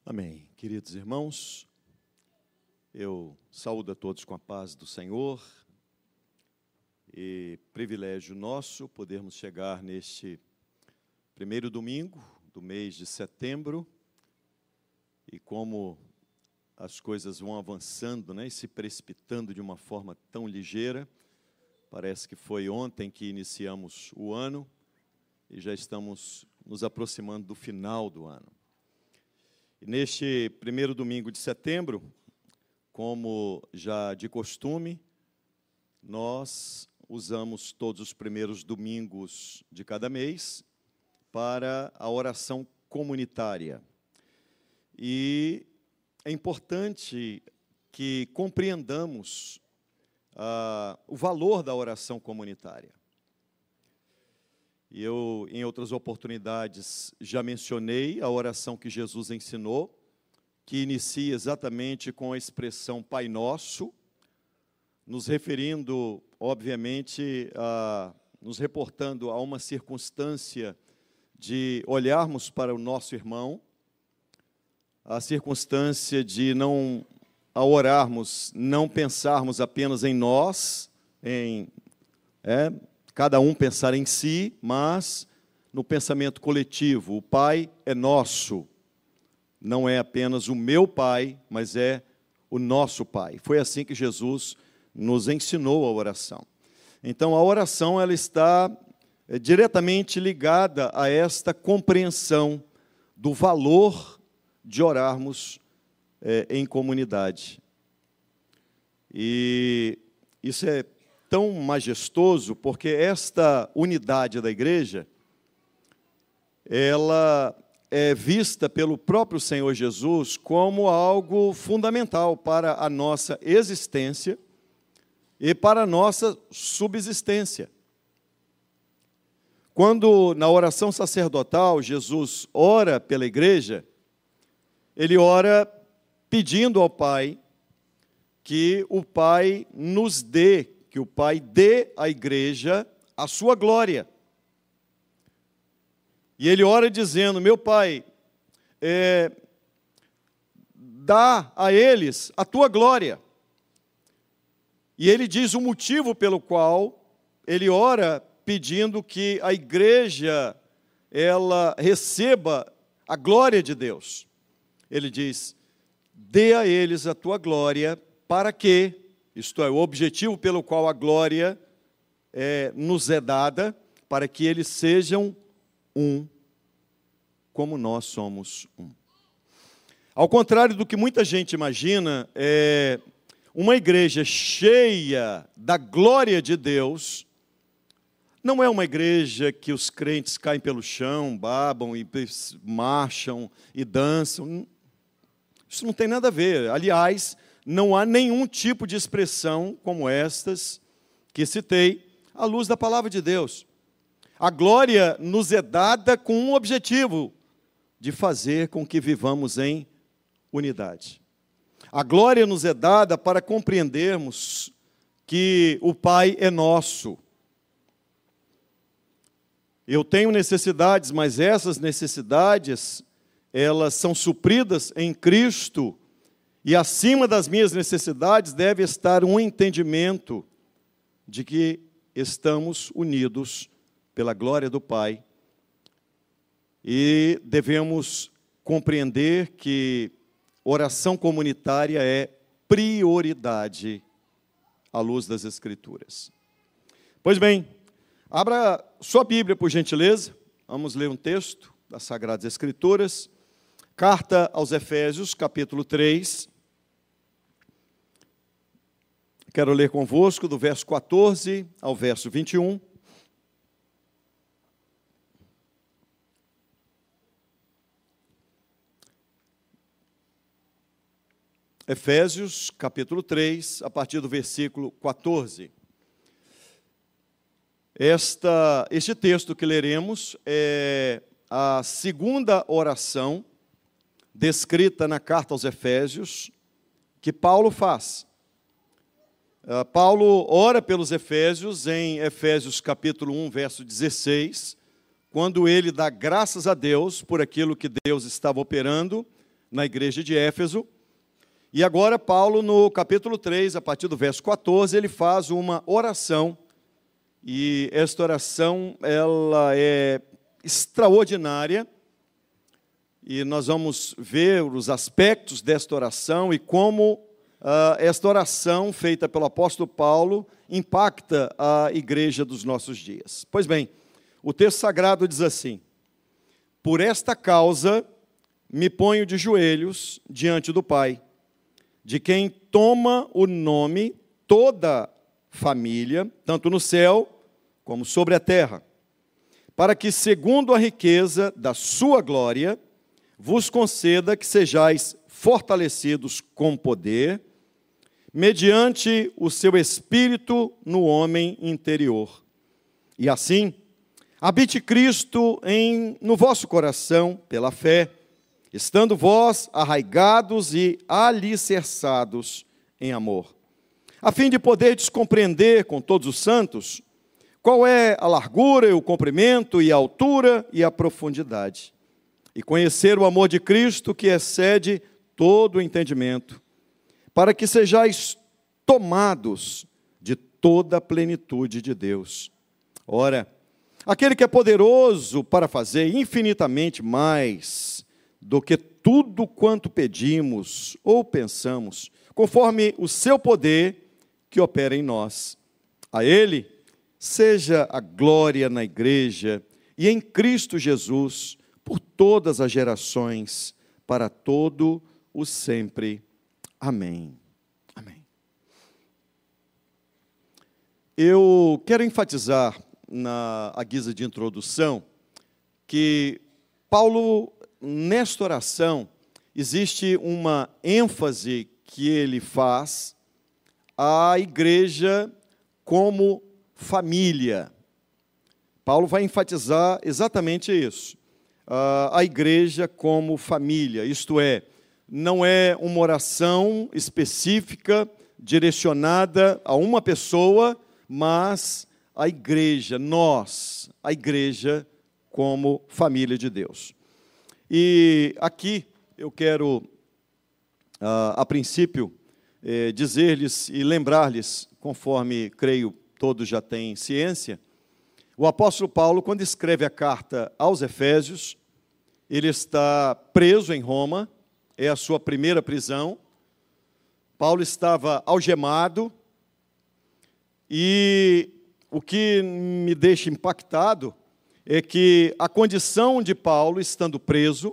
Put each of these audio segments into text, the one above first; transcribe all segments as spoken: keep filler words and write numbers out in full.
Amém. Queridos irmãos, eu saúdo a todos com a paz do Senhor e privilégio nosso podermos chegar neste primeiro domingo do mês de setembro e como as coisas vão avançando, né, e se precipitando de uma forma tão ligeira. Parece que foi ontem que iniciamos o ano e já estamos nos aproximando do final do ano. E neste primeiro domingo de setembro, como já de costume, nós usamos todos os primeiros domingos de cada mês para a oração comunitária. E é importante que compreendamos ah, o valor da oração comunitária. E eu, em outras oportunidades, já mencionei a oração que Jesus ensinou, que inicia exatamente com a expressão Pai Nosso, nos referindo, obviamente, a, nos reportando a uma circunstância de olharmos para o nosso irmão, a circunstância de não, ao orarmos, não pensarmos apenas em nós, em é, cada um pensar em si, mas no pensamento coletivo. O Pai é nosso, não é apenas o meu Pai, mas é o nosso Pai. Foi assim que Jesus nos ensinou a oração. Então, a oração ela está é, diretamente ligada a esta compreensão do valor de orarmos é, em comunidade. E isso é tão majestoso, porque esta unidade da igreja, ela é vista pelo próprio Senhor Jesus como algo fundamental para a nossa existência e para a nossa subsistência. Quando na oração sacerdotal Jesus ora pela igreja, ele ora pedindo ao Pai que o Pai nos dê, que o Pai dê à igreja a sua glória. E ele ora dizendo, meu Pai, é, dá a eles a tua glória. E ele diz o motivo pelo qual ele ora pedindo que a igreja ela receba a glória de Deus. Ele diz, dê a eles a tua glória para que, isto é, o objetivo pelo qual a glória é, nos é dada, para que eles sejam um, como nós somos um. Ao contrário do que muita gente imagina, é, uma igreja cheia da glória de Deus não é uma igreja que os crentes caem pelo chão, babam e marcham e dançam. Isso não tem nada a ver. Aliás, não há nenhum tipo de expressão como estas que citei à luz da palavra de Deus. A glória nos é dada com um objetivo, de fazer com que vivamos em unidade. A glória nos é dada para compreendermos que o Pai é nosso. Eu tenho necessidades, mas essas necessidades, elas são supridas em Cristo. E acima das minhas necessidades deve estar um entendimento de que estamos unidos pela glória do Pai. E devemos compreender que oração comunitária é prioridade à luz das Escrituras. Pois bem, abra sua Bíblia, por gentileza. Vamos ler um texto das Sagradas Escrituras. Carta aos Efésios, capítulo três. Quero ler convosco do verso quatorze ao verso vinte e um. Efésios, capítulo três, a partir do versículo quatorze. Esta, este texto que leremos é a segunda oração descrita na carta aos Efésios, que Paulo faz. Uh, Paulo ora pelos Efésios em Efésios capítulo um, verso dezesseis, quando ele dá graças a Deus por aquilo que Deus estava operando na igreja de Éfeso. E agora Paulo, no capítulo três, a partir do verso quatorze, ele faz uma oração. E esta oração, ela é extraordinária. E nós vamos ver os aspectos desta oração e como uh, esta oração, feita pelo apóstolo Paulo, impacta a igreja dos nossos dias. Pois bem, o texto sagrado diz assim: por esta causa me ponho de joelhos diante do Pai, de quem toma o nome toda família, tanto no céu como sobre a terra, para que, segundo a riqueza da sua glória, vos conceda que sejais fortalecidos com poder, mediante o seu Espírito no homem interior. E assim, habite Cristo em, no vosso coração, pela fé, estando vós arraigados e alicerçados em amor, a fim de poderdes compreender com todos os santos qual é a largura, o comprimento e a altura e a profundidade, e conhecer o amor de Cristo que excede todo o entendimento, para que sejais tomados de toda a plenitude de Deus. Ora, aquele que é poderoso para fazer infinitamente mais do que tudo quanto pedimos ou pensamos, conforme o seu poder que opera em nós. A Ele seja a glória na igreja e em Cristo Jesus, por todas as gerações, para todo o sempre. Amém. Amém. Eu quero enfatizar, na a guisa de introdução, que Paulo, nesta oração, existe uma ênfase que ele faz à igreja como família. Paulo vai enfatizar exatamente isso. Uh, a igreja como família, isto é, não é uma oração específica, direcionada a uma pessoa, mas a igreja, nós, a igreja como família de Deus. E aqui eu quero, uh, a princípio, eh, dizer-lhes e lembrar-lhes, conforme creio todos já têm ciência, o apóstolo Paulo, quando escreve a carta aos Efésios, ele está preso em Roma, é a sua primeira prisão. Paulo estava algemado, e o que me deixa impactado é que a condição de Paulo, estando preso,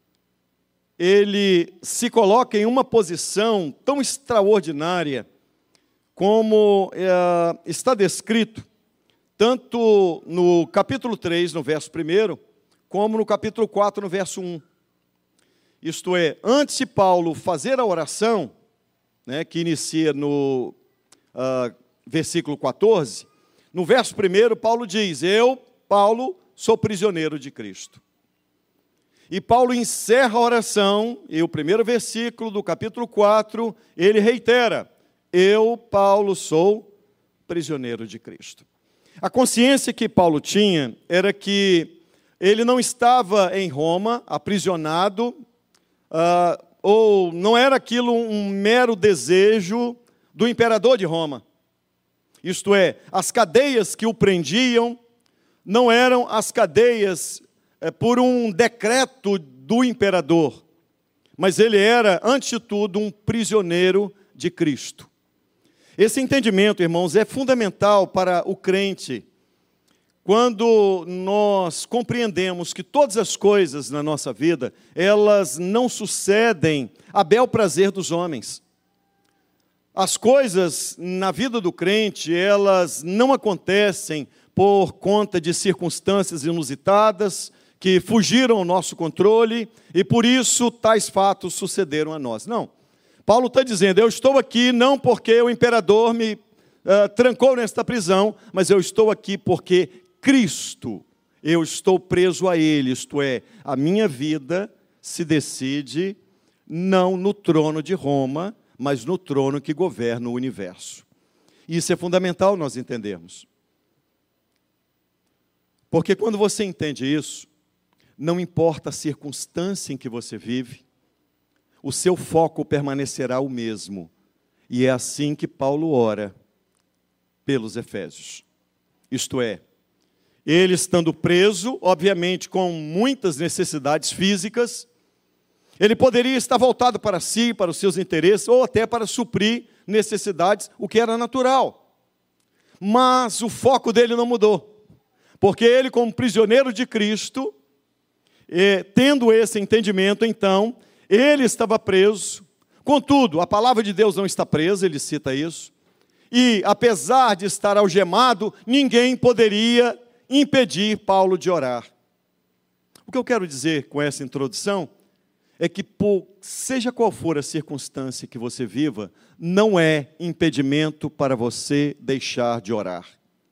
ele se coloca em uma posição tão extraordinária, como é, está descrito, tanto no capítulo três, no verso primeiro, como no capítulo quatro, no verso um. Isto é, antes de Paulo fazer a oração, né, que inicia no uh, versículo quatorze, no verso primeiro, Paulo diz: eu, Paulo, sou prisioneiro de Cristo. E Paulo encerra a oração, e o primeiro versículo do capítulo quatro, ele reitera: eu, Paulo, sou prisioneiro de Cristo. A consciência que Paulo tinha era que ele não estava em Roma, aprisionado, uh, ou não era aquilo um mero desejo do imperador de Roma. Isto é, as cadeias que o prendiam não eram as cadeias é, por um decreto do imperador, mas ele era, antes de tudo, um prisioneiro de Cristo. Esse entendimento, irmãos, é fundamental para o crente, quando nós compreendemos que todas as coisas na nossa vida, elas não sucedem a bel prazer dos homens. As coisas na vida do crente, elas não acontecem por conta de circunstâncias inusitadas, que fugiram ao nosso controle, e por isso tais fatos sucederam a nós. Não. Paulo está dizendo: eu estou aqui não porque o imperador me uh, trancou nesta prisão, mas eu estou aqui porque Cristo, eu estou preso a Ele, isto é, a minha vida se decide não no trono de Roma, mas no trono que governa o universo. Isso é fundamental nós entendermos. Porque quando você entende isso, não importa a circunstância em que você vive, o seu foco permanecerá o mesmo. E é assim que Paulo ora pelos Efésios. Isto é, ele estando preso, obviamente com muitas necessidades físicas, ele poderia estar voltado para si, para os seus interesses, ou até para suprir necessidades, o que era natural. Mas o foco dele não mudou, porque ele, como prisioneiro de Cristo, eh, tendo esse entendimento, então, ele estava preso. Contudo, a palavra de Deus não está presa, ele cita isso, e apesar de estar algemado, ninguém poderia impedir Paulo de orar. O que eu quero dizer com essa introdução é que, por, seja qual for a circunstância que você viva, não é impedimento para você deixar de orar.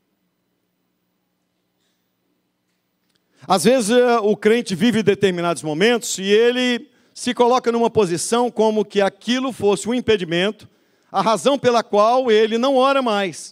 Às vezes o crente vive determinados momentos e ele se coloca numa posição como que aquilo fosse um impedimento, a razão pela qual ele não ora mais.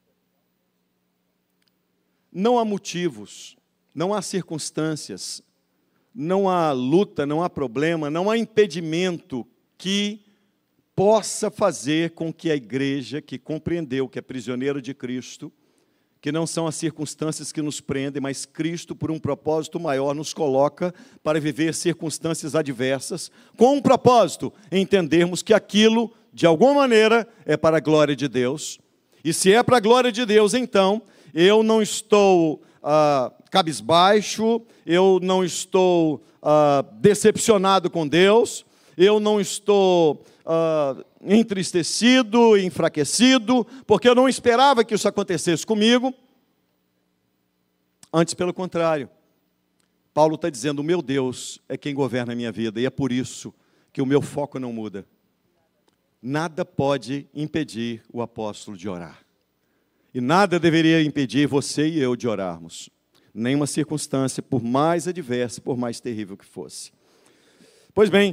Não há motivos, não há circunstâncias, não há luta, não há problema, não há impedimento que possa fazer com que a igreja, que compreendeu que é prisioneiro de Cristo, que não são as circunstâncias que nos prendem, mas Cristo, por um propósito maior, nos coloca para viver circunstâncias adversas, com um propósito, entendermos que aquilo, de alguma maneira, é para a glória de Deus. E se é para a glória de Deus, então, eu não estou ah, cabisbaixo, eu não estou ah, decepcionado com Deus, eu não estou ah, entristecido, enfraquecido, porque eu não esperava que isso acontecesse comigo. Antes, pelo contrário, Paulo está dizendo, o meu Deus é quem governa a minha vida, e é por isso que o meu foco não muda. Nada pode impedir o apóstolo de orar. E nada deveria impedir você e eu de orarmos. Nenhuma circunstância, por mais adversa, por mais terrível que fosse. Pois bem,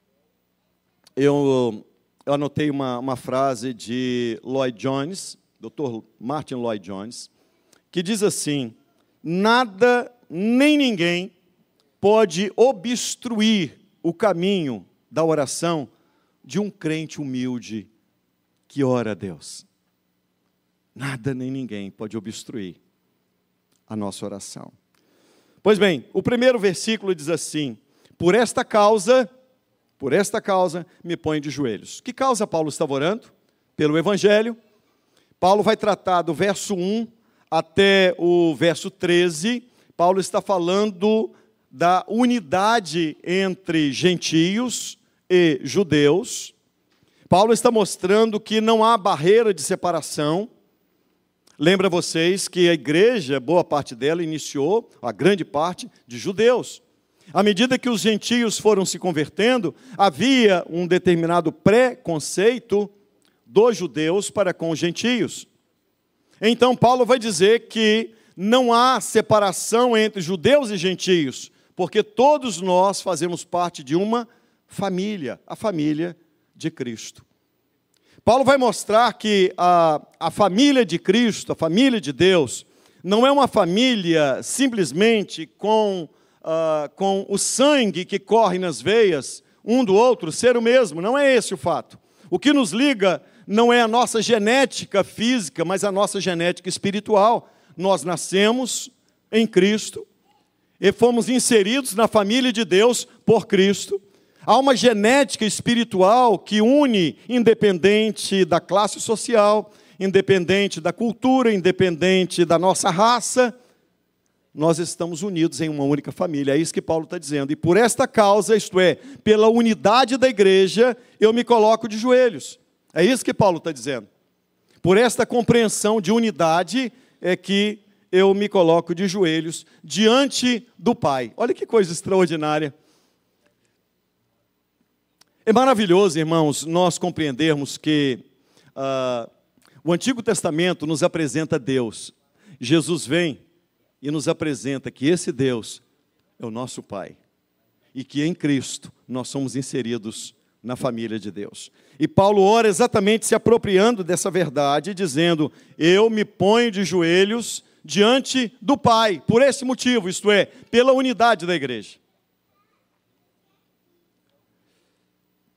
eu, eu anotei uma, uma frase de Lloyd Jones, doutor Martin Lloyd Jones, que diz assim, nada nem ninguém pode obstruir o caminho da oração de um crente humilde que ora a Deus. Nada nem ninguém pode obstruir a nossa oração. Pois bem, o primeiro versículo diz assim, por esta causa, por esta causa, me ponho de joelhos. Que causa Paulo estava orando? Pelo Evangelho. Paulo vai tratar do verso um até o verso treze. Paulo está falando da unidade entre gentios e judeus. Paulo está mostrando que não há barreira de separação. Lembra vocês que a igreja, boa parte dela, iniciou, a grande parte, de judeus. À medida que os gentios foram se convertendo, havia um determinado preconceito dos judeus para com os gentios. Então, Paulo vai dizer que não há separação entre judeus e gentios, porque todos nós fazemos parte de uma família, a família de Cristo. Paulo vai mostrar que a, a família de Cristo, a família de Deus, não é uma família simplesmente com, uh, com o sangue que corre nas veias, um do outro ser o mesmo, não é esse o fato. O que nos liga não é a nossa genética física, mas a nossa genética espiritual. Nós nascemos em Cristo e fomos inseridos na família de Deus por Cristo. Há uma genética espiritual que une, independente da classe social, independente da cultura, independente da nossa raça, nós estamos unidos em uma única família. É isso que Paulo está dizendo. E por esta causa, isto é, pela unidade da igreja, eu me coloco de joelhos. É isso que Paulo está dizendo. Por esta compreensão de unidade é que eu me coloco de joelhos diante do Pai. Olha que coisa extraordinária. É maravilhoso, irmãos, nós compreendermos que uh, o Antigo Testamento nos apresenta Deus. Jesus vem e nos apresenta que esse Deus é o nosso Pai. E que em Cristo nós somos inseridos na família de Deus. E Paulo ora exatamente se apropriando dessa verdade, dizendo, eu me ponho de joelhos diante do Pai, por esse motivo, isto é, pela unidade da igreja.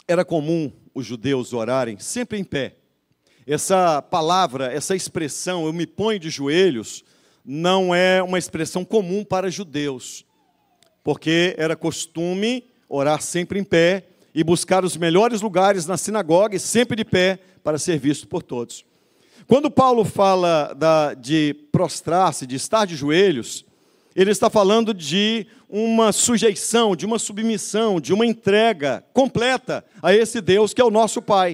era comum os judeus orarem sempre em pé. Essa palavra, essa expressão, eu me ponho de joelhos, não é uma expressão comum para judeus, porque era costume orar sempre em pé e buscar os melhores lugares na sinagoga e sempre de pé para ser visto por todos. Quando Paulo fala da, de prostrar-se, de estar de joelhos, ele está falando de uma sujeição, de uma submissão, de uma entrega completa a esse Deus que é o nosso Pai.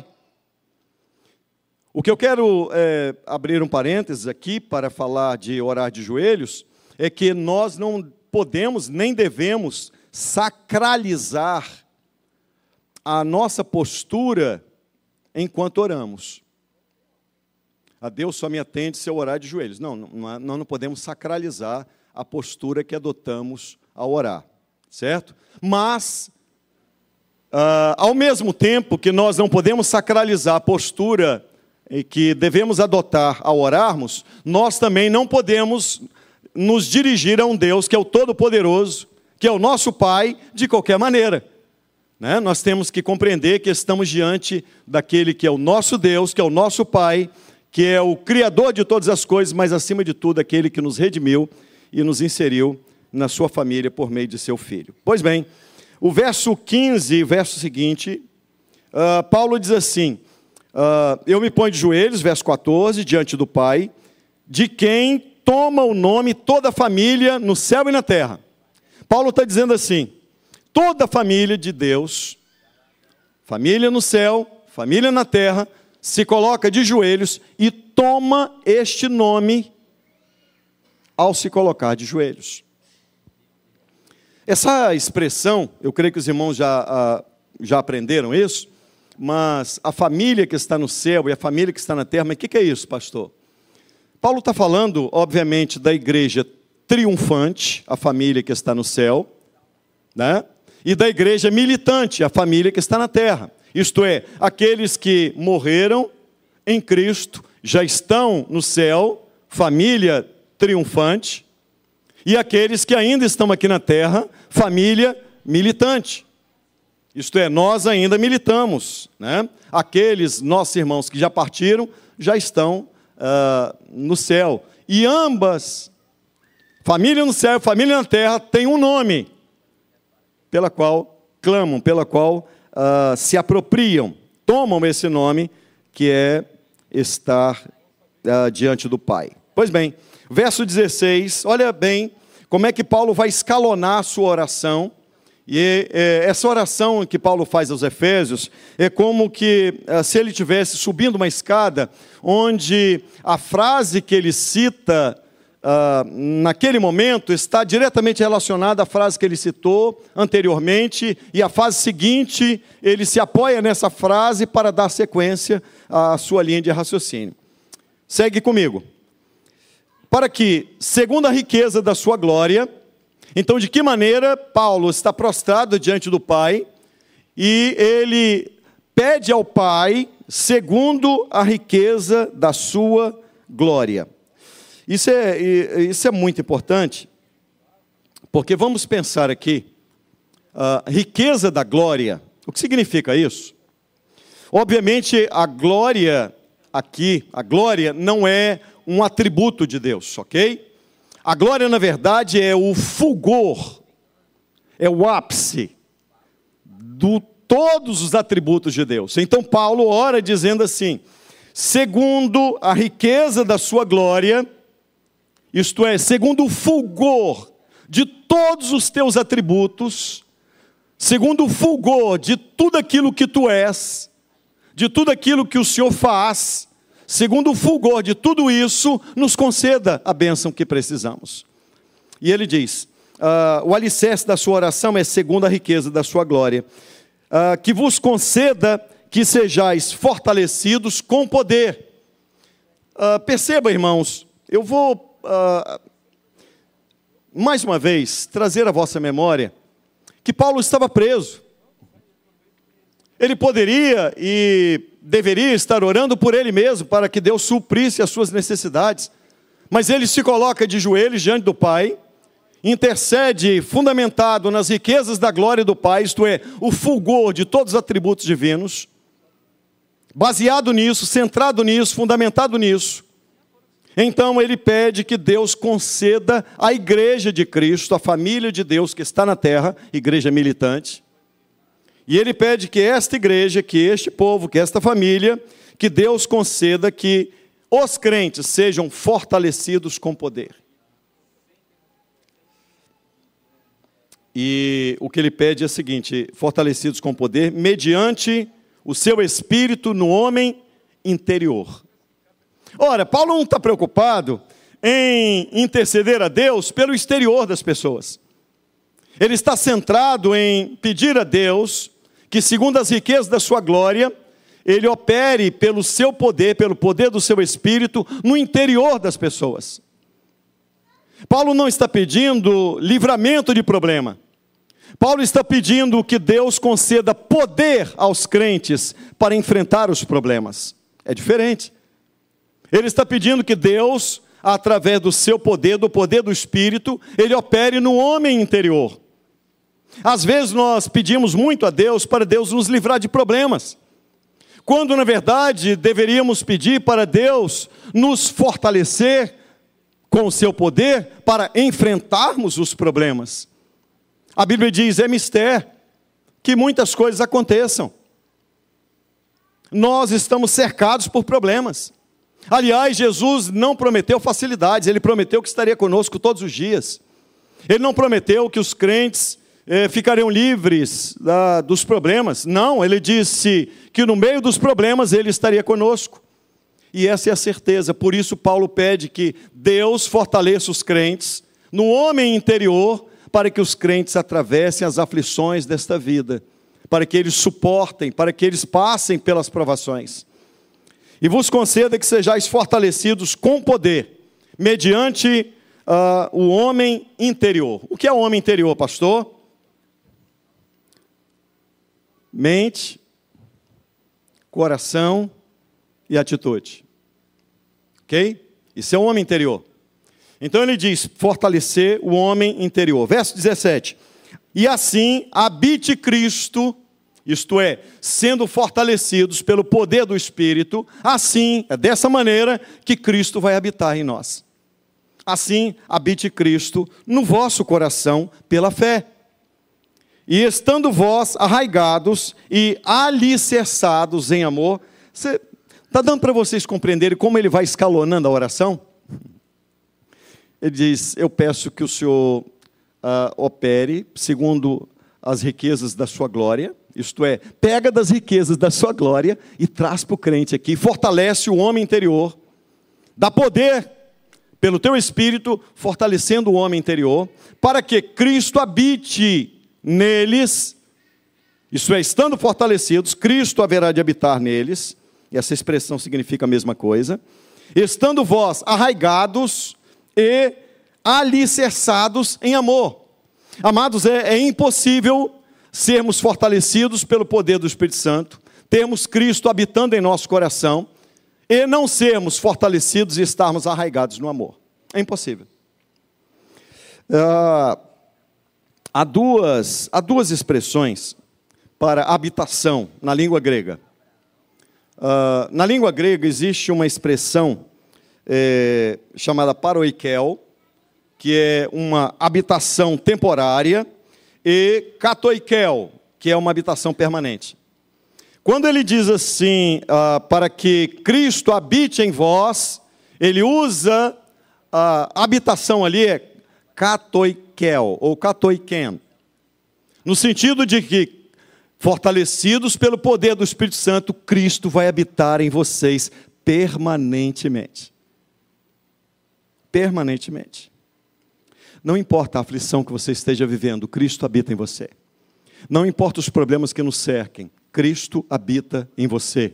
O que eu quero é, abrir um parênteses aqui para falar de orar de joelhos, é que nós não podemos nem devemos sacralizar a nossa postura enquanto oramos. A Deus só me atende se eu orar de joelhos. Não, não, nós não podemos sacralizar a postura que adotamos ao orar, certo? Mas, ah, ao mesmo tempo que nós não podemos sacralizar a postura que devemos adotar ao orarmos, nós também não podemos nos dirigir a um Deus que é o Todo-Poderoso, que é o nosso Pai, de qualquer maneira. Né? Nós temos que compreender que estamos diante daquele que é o nosso Deus, que é o nosso Pai, que é o Criador de todas as coisas, mas acima de tudo, aquele que nos redimiu e nos inseriu na sua família por meio de seu Filho. Pois bem, o verso quinze, verso seguinte, uh, Paulo diz assim, uh, eu me ponho de joelhos, verso quatorze, diante do Pai, de quem toma o nome toda a família no céu e na terra. Paulo está dizendo assim, toda a família de Deus, família no céu, família na terra, se coloca de joelhos e toma este nome ao se colocar de joelhos. Essa expressão, eu creio que os irmãos já, já aprenderam isso, mas a família que está no céu e a família que está na terra, mas o que, que é isso, pastor? Paulo está falando, obviamente, da igreja triunfante, a família que está no céu, né? E da igreja militante, a família que está na terra. Isto é, aqueles que morreram em Cristo, já estão no céu, família triunfante, e aqueles que ainda estão aqui na terra, família militante. Isto é, nós ainda militamos, né? Aqueles nossos irmãos que já partiram, já estão uh, no céu. E ambas, família no céu e família na terra, têm um nome, pela qual clamam, pela qual Uh, se apropriam, tomam esse nome, que é estar uh, diante do Pai. Pois bem, verso dezesseis, olha bem como é que Paulo vai escalonar a sua oração, e é, essa oração que Paulo faz aos Efésios, é como que uh, se ele estivesse subindo uma escada, onde a frase que ele cita Uh, naquele momento, está diretamente relacionada à frase que ele citou anteriormente, e a fase seguinte, ele se apoia nessa frase para dar sequência à sua linha de raciocínio. Segue comigo. Para que, segundo a riqueza da sua glória, então de que maneira Paulo está prostrado diante do Pai, e ele pede ao Pai, segundo a riqueza da sua glória. Isso é, isso é muito importante, porque vamos pensar aqui, a riqueza da glória, o que significa isso? Obviamente, a glória aqui, a glória não é um atributo de Deus, ok? A glória, na verdade, é o fulgor, é o ápice de todos os atributos de Deus. Então, Paulo ora dizendo assim, segundo a riqueza da sua glória, isto é, segundo o fulgor de todos os teus atributos, segundo o fulgor de tudo aquilo que tu és, de tudo aquilo que o Senhor faz, segundo o fulgor de tudo isso, nos conceda a bênção que precisamos. E ele diz, uh, o alicerce da sua oração é segundo a riqueza da sua glória, uh, que vos conceda que sejais fortalecidos com poder. Uh, perceba, irmãos, eu vou... Uh, mais uma vez, trazer à vossa memória que Paulo estava preso. Ele poderia e deveria estar orando por ele mesmo, para que Deus suprisse as suas necessidades, mas ele se coloca de joelhos diante do Pai, intercede fundamentado nas riquezas da glória do Pai, isto é, o fulgor de todos os atributos divinos, baseado nisso, centrado nisso, fundamentado nisso, então ele pede que Deus conceda à igreja de Cristo, a família de Deus que está na terra, igreja militante, e ele pede que esta igreja, que este povo, que esta família, que Deus conceda que os crentes sejam fortalecidos com poder. E o que ele pede é o seguinte: fortalecidos com poder, mediante o seu espírito no homem interior. Ora, Paulo não está preocupado em interceder a Deus pelo exterior das pessoas. Ele está centrado em pedir a Deus que, segundo as riquezas da sua glória, ele opere pelo seu poder, pelo poder do seu espírito, no interior das pessoas. Paulo não está pedindo livramento de problema. Paulo está pedindo que Deus conceda poder aos crentes para enfrentar os problemas. É diferente. Ele está pedindo que Deus, através do seu poder, do poder do Espírito, ele opere no homem interior. Às vezes nós pedimos muito a Deus para Deus nos livrar de problemas, quando na verdade deveríamos pedir para Deus nos fortalecer com o seu poder para enfrentarmos os problemas. A Bíblia diz, é mistério, que muitas coisas aconteçam. Nós estamos cercados por problemas. Aliás, Jesus não prometeu facilidades, ele prometeu que estaria conosco todos os dias. Ele não prometeu que os crentes eh, ficariam livres ah, dos problemas. Não, ele disse que no meio dos problemas ele estaria conosco. E essa é a certeza. Por isso Paulo pede que Deus fortaleça os crentes no homem interior, para que os crentes atravessem as aflições desta vida, para que eles suportem, para que eles passem pelas provações. E vos conceda que sejais fortalecidos com poder, mediante uh, o homem interior. O que é o homem interior, pastor? Mente, coração e atitude. Ok? Isso é o homem interior. Então ele diz, fortalecer o homem interior. Verso dezessete. E assim habite Cristo, isto é, sendo fortalecidos pelo poder do Espírito, assim, é dessa maneira que Cristo vai habitar em nós. Assim, habite Cristo no vosso coração pela fé. E estando vós arraigados e alicerçados em amor, está dando para vocês compreenderem como ele vai escalonando a oração? Ele diz, eu peço que o Senhor uh, opere segundo as riquezas da sua glória, isto é, pega das riquezas da sua glória e traz para o crente aqui, fortalece o homem interior, dá poder pelo teu Espírito, fortalecendo o homem interior, para que Cristo habite neles, isso é, estando fortalecidos, Cristo haverá de habitar neles, e essa expressão significa a mesma coisa, estando vós arraigados e alicerçados em amor. Amados, é, é impossível sermos fortalecidos pelo poder do Espírito Santo, termos Cristo habitando em nosso coração, e não sermos fortalecidos e estarmos arraigados no amor. É impossível. Ah, há, duas, há duas expressões para habitação na língua grega. Ah, na língua grega existe uma expressão É, chamada paroikel, que é uma habitação temporária, e katoikel, que é uma habitação permanente. Quando ele diz assim, ah, para que Cristo habite em vós, ele usa a habitação ali, é katoikel, ou katoiken, no sentido de que, fortalecidos pelo poder do Espírito Santo, Cristo vai habitar em vocês permanentemente. Permanentemente. Não importa a aflição que você esteja vivendo, Cristo habita em você. Não importa os problemas que nos cerquem, Cristo habita em você.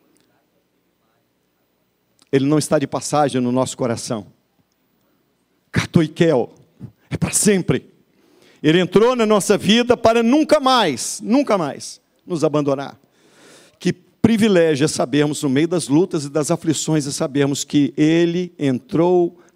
Ele não está de passagem no nosso coração. Katoikel, é para sempre. Ele entrou na nossa vida para nunca mais, nunca mais nos abandonar. Que privilégio é sabermos no meio das lutas e das aflições, é sabermos que Ele entrou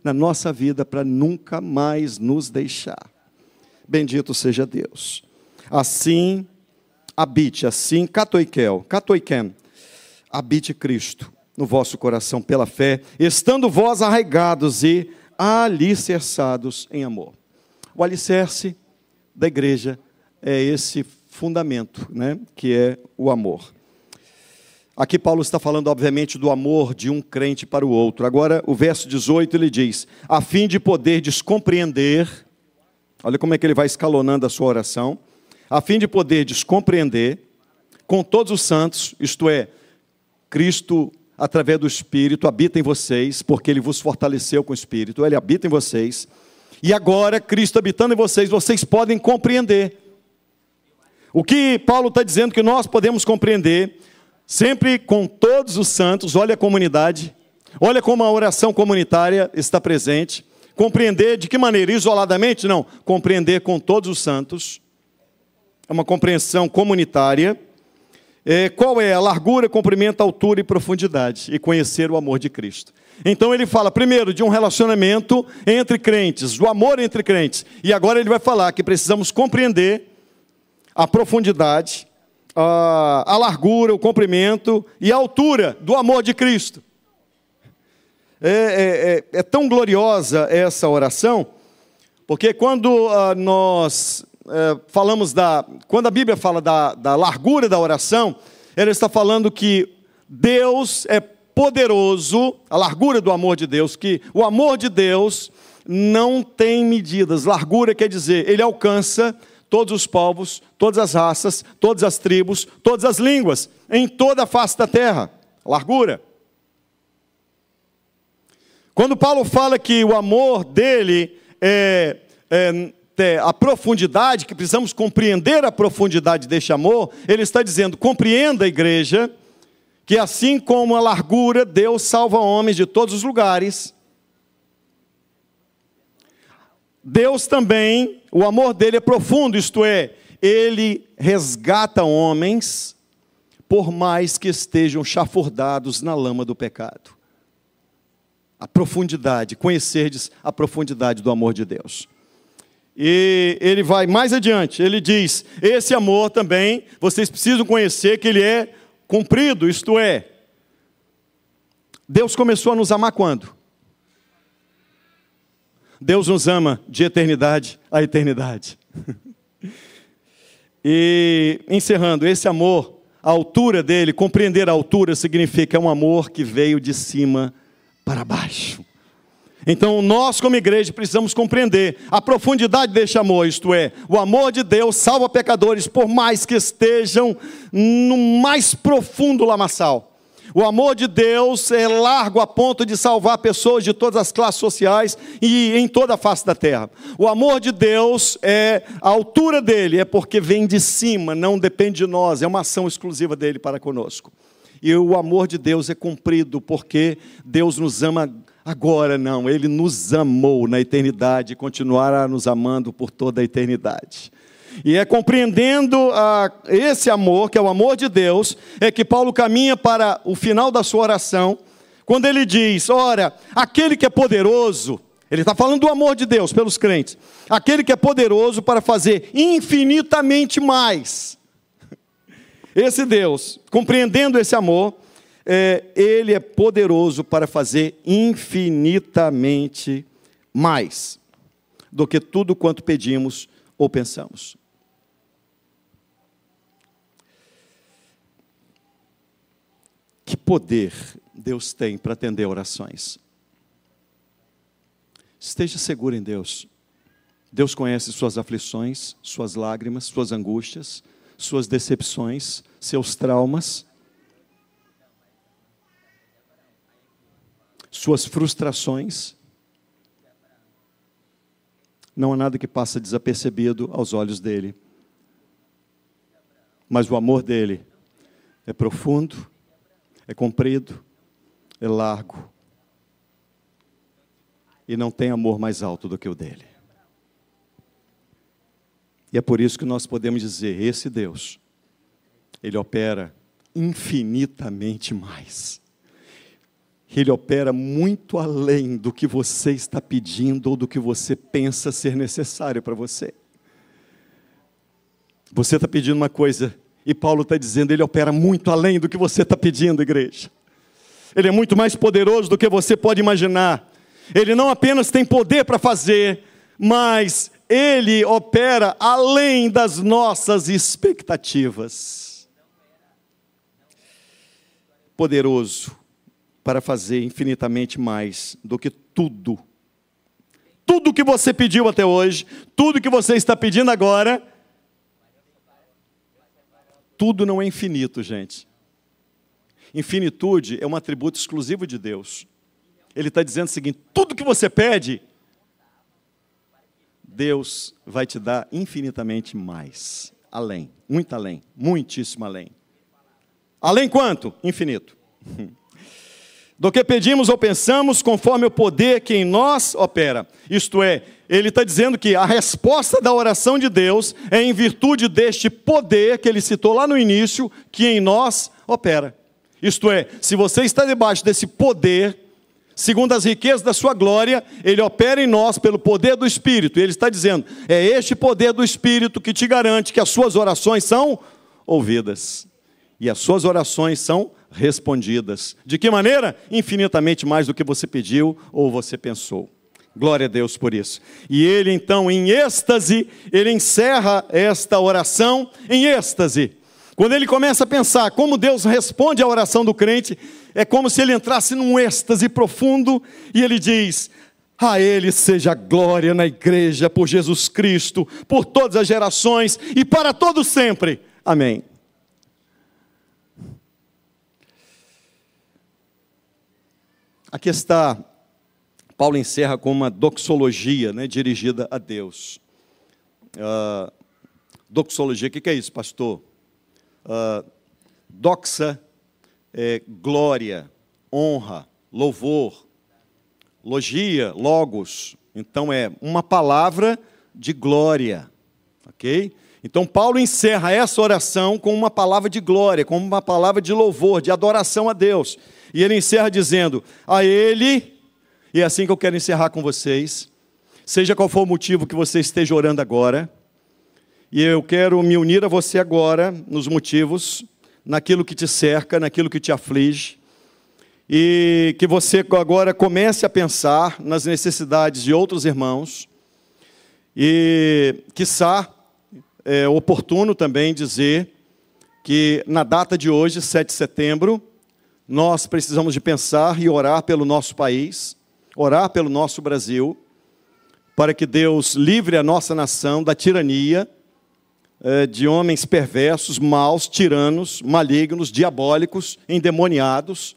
na nossa vida para nunca mais nos deixar. Bendito seja Deus. Assim, habite, assim, katoikel, katoiken, habite Cristo no vosso coração pela fé, estando vós arraigados e alicerçados em amor. O alicerce da igreja é esse fundamento, né, que é o amor. Aqui Paulo está falando, obviamente, do amor de um crente para o outro. Agora, o verso dezoito, ele diz, a fim de poderdes compreender, olha como é que ele vai escalonando a sua oração, a fim de poderdes compreender com todos os santos, isto é, Cristo, através do Espírito, habita em vocês, porque Ele vos fortaleceu com o Espírito, Ele habita em vocês, e agora, Cristo habitando em vocês, vocês podem compreender. O que Paulo está dizendo que nós podemos compreender, sempre com todos os santos, olha a comunidade, olha como a oração comunitária está presente, compreender de que maneira? Isoladamente? Não, compreender com todos os santos, é uma compreensão comunitária. É, qual é a largura, comprimento, altura e profundidade? E conhecer o amor de Cristo. Então ele fala primeiro de um relacionamento entre crentes, o amor entre crentes. E agora ele vai falar que precisamos compreender a profundidade, a, a largura, o comprimento e a altura do amor de Cristo. É, é, é, é tão gloriosa essa oração, porque quando ah, nós é, falamos da... Quando a Bíblia fala da, da largura da oração, ela está falando que Deus é poderoso, a largura do amor de Deus, que o amor de Deus não tem medidas. Largura quer dizer, ele alcança todos os povos, todas as raças, todas as tribos, todas as línguas, em toda a face da terra. Largura. Quando Paulo fala que o amor dele é, é, é a profundidade, que precisamos compreender a profundidade deste amor, ele está dizendo, compreenda a igreja, que assim como a largura, Deus salva homens de todos os lugares. Deus também, o amor dele é profundo, isto é, ele resgata homens, por mais que estejam chafurdados na lama do pecado. A profundidade, conhecerdes a profundidade do amor de Deus. E ele vai mais adiante, ele diz, esse amor também, vocês precisam conhecer que ele é cumprido, isto é, Deus começou a nos amar quando? Deus nos ama de eternidade a eternidade. E encerrando, esse amor, a altura dele, compreender a altura significa é um amor que veio de cima para baixo. Então nós como igreja precisamos compreender a profundidade deste amor, isto é, o amor de Deus salva pecadores por mais que estejam no mais profundo lamaçal. O amor de Deus é largo a ponto de salvar pessoas de todas as classes sociais e em toda a face da terra. O amor de Deus, é a altura dele é porque vem de cima, não depende de nós, é uma ação exclusiva dele para conosco. E o amor de Deus é cumprido porque Deus nos ama agora, não, ele nos amou na eternidade e continuará nos amando por toda a eternidade. E é compreendendo ah, esse amor, que é o amor de Deus, é que Paulo caminha para o final da sua oração, quando ele diz, ora, aquele que é poderoso, ele está falando do amor de Deus pelos crentes, aquele que é poderoso para fazer infinitamente mais. Esse Deus, compreendendo esse amor, é, ele é poderoso para fazer infinitamente mais do que tudo quanto pedimos ou pensamos. Que poder Deus tem para atender orações. Esteja seguro em Deus. Deus conhece suas aflições, suas lágrimas, suas angústias, suas decepções, seus traumas, suas frustrações. Não há nada que passa desapercebido aos olhos dele. Mas o amor dele é profundo, é comprido, é largo. E não tem amor mais alto do que o dele. E é por isso que nós podemos dizer, esse Deus, ele opera infinitamente mais. Ele opera muito além do que você está pedindo ou do que você pensa ser necessário para você. Você está pedindo uma coisa e Paulo está dizendo, Ele opera muito além do que você está pedindo, igreja. Ele é muito mais poderoso do que você pode imaginar. Ele não apenas tem poder para fazer, mas Ele opera além das nossas expectativas. Poderoso para fazer infinitamente mais do que tudo. Tudo que você pediu até hoje, tudo que você está pedindo agora, tudo não é infinito, gente. Infinitude é um atributo exclusivo de Deus. Ele está dizendo o seguinte, tudo que você pede, Deus vai te dar infinitamente mais. Além, muito além, muitíssimo além. Além quanto? Infinito. Do que pedimos ou pensamos, conforme o poder que em nós opera. Isto é, ele está dizendo que a resposta da oração de Deus é em virtude deste poder que ele citou lá no início, que em nós opera. Isto é, se você está debaixo desse poder, segundo as riquezas da sua glória, ele opera em nós pelo poder do Espírito. E ele está dizendo, é este poder do Espírito que te garante que as suas orações são ouvidas. E as suas orações são respondidas. De que maneira? Infinitamente mais do que você pediu ou você pensou. Glória a Deus por isso. E ele então, em êxtase, ele encerra esta oração em êxtase. Quando ele começa a pensar como Deus responde à oração do crente, é como se ele entrasse num êxtase profundo e ele diz, a Ele seja glória na igreja por Jesus Cristo, por todas as gerações e para todos sempre. Amém. Aqui está, Paulo encerra com uma doxologia, né, dirigida a Deus. Uh, doxologia, o que, que é isso, pastor? Uh, doxa é glória, honra, louvor, logia, logos. Então é uma palavra de glória, ok? Então Paulo encerra essa oração com uma palavra de glória, com uma palavra de louvor, de adoração a Deus. E ele encerra dizendo, a Ele, e é assim que eu quero encerrar com vocês, seja qual for o motivo que você esteja orando agora, e eu quero me unir a você agora, nos motivos, naquilo que te cerca, naquilo que te aflige, e que você agora comece a pensar nas necessidades de outros irmãos, e, quiçá, é oportuno também dizer que na data de hoje, sete de setembro, nós precisamos de pensar e orar pelo nosso país, orar pelo nosso Brasil, para que Deus livre a nossa nação da tirania eh, de homens perversos, maus, tiranos, malignos, diabólicos, endemoniados.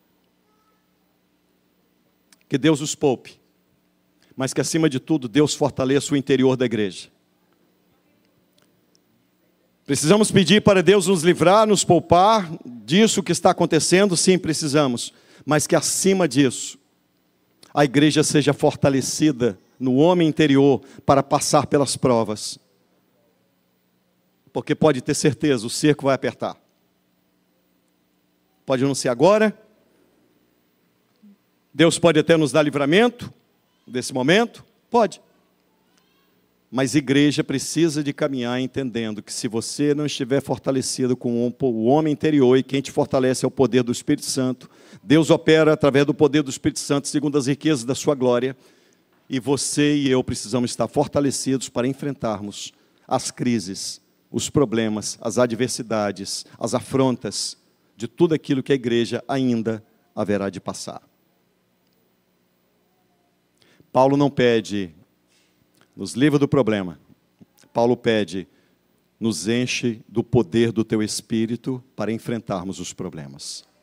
Que Deus os poupe, mas que acima de tudo Deus fortaleça o interior da igreja. Precisamos pedir para Deus nos livrar, nos poupar disso que está acontecendo? Sim, precisamos. Mas que acima disso, a igreja seja fortalecida no homem interior para passar pelas provas. Porque pode ter certeza, o cerco vai apertar. Pode não ser agora. Deus pode até nos dar livramento desse momento. Pode. Mas a igreja precisa de caminhar entendendo que se você não estiver fortalecido com o homem interior, e quem te fortalece é o poder do Espírito Santo, Deus opera através do poder do Espírito Santo, segundo as riquezas da sua glória, e você e eu precisamos estar fortalecidos para enfrentarmos as crises, os problemas, as adversidades, as afrontas, de tudo aquilo que a igreja ainda haverá de passar. Paulo não pede, nos livra do problema. Paulo pede, nos enche do poder do teu Espírito para enfrentarmos os problemas.